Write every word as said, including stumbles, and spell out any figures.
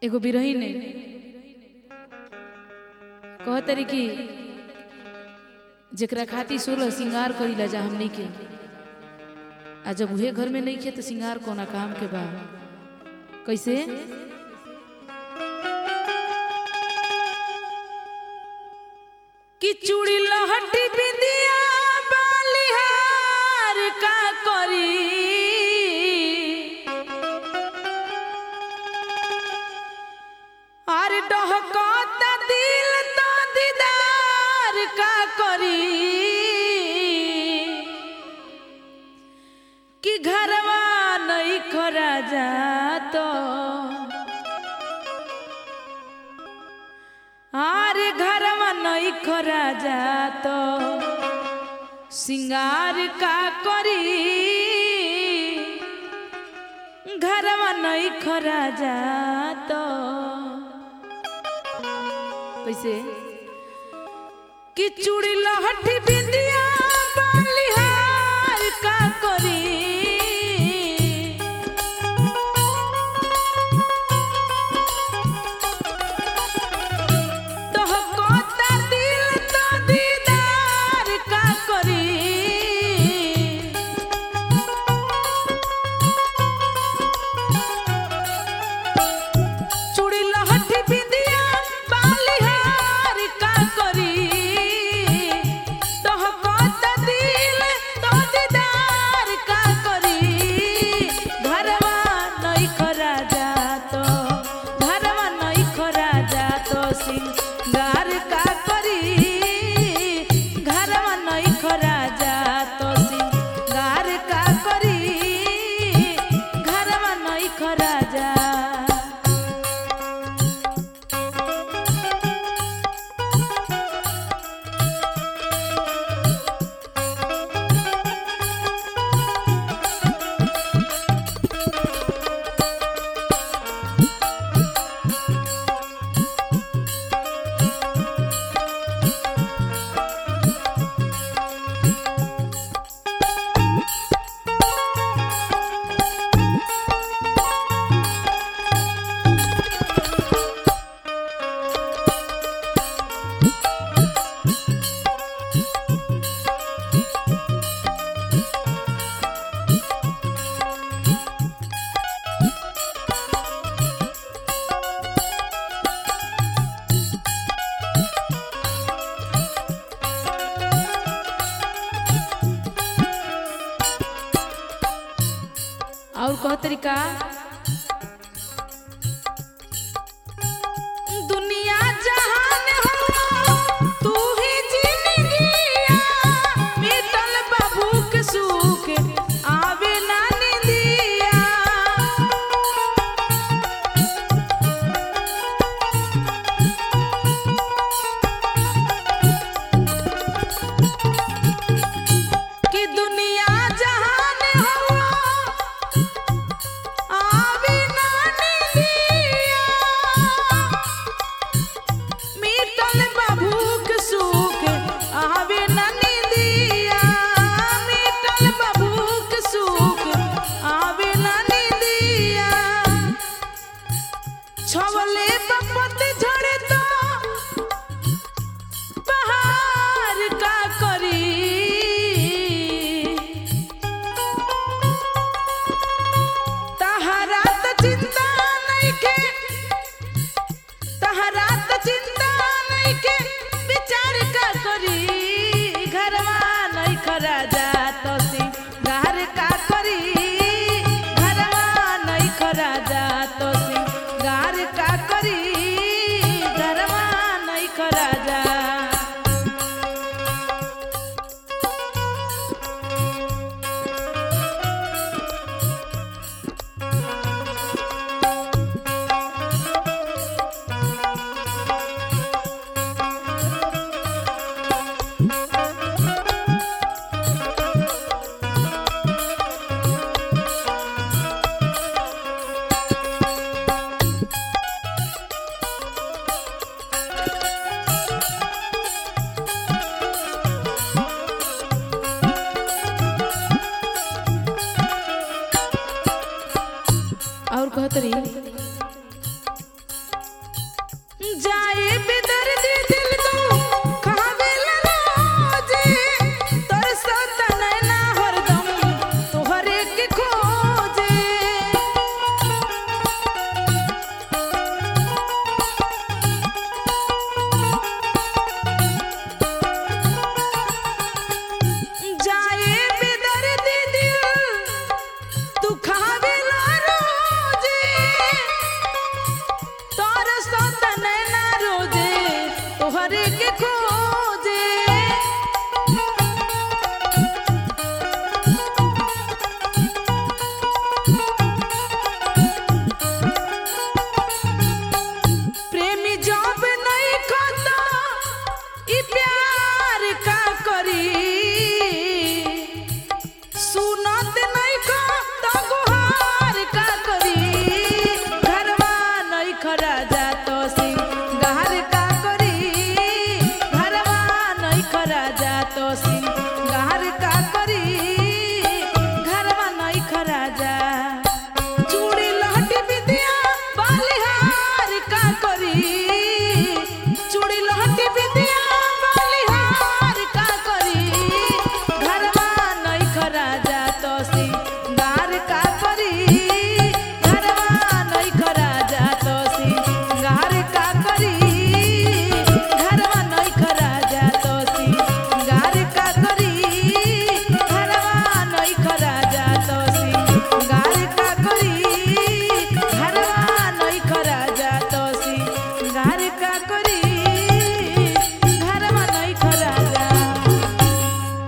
एगो बिरही ने कहतरी कि जेकरा खाती सोलह सिंगार करीला जा हमनी के आ जब उहे घर में नहीं खे तो सिंगार कोना काम के बा। कैसे कि चूड़ी लहटी बिंदिया बालिहार का करी और डहकता दिल तो दीदार का करी कि घरवा नहीं खरा जातो आर घरवा नहीं खरा जातो सिंगार का करी घरवा नहीं खरा जातो। कैसे कि चूड़ी लहठी बिंदिया बालिहार का करी और कह तरीका दुनिया जहान हो तू ही जिंदगिया मिटल बाबू के सुख आवे ना निंदिया कि दुनिया छवले बपत झड़े तो पहाड़ का करी तहरा तो चिंता नहीं के तहरा तो चिंता नहीं के विचार का करी घरवा नहीं खरा जातो सिंगार का करी घरवा नहीं खरा जातो सिंगार का करी जाए बेदर्दी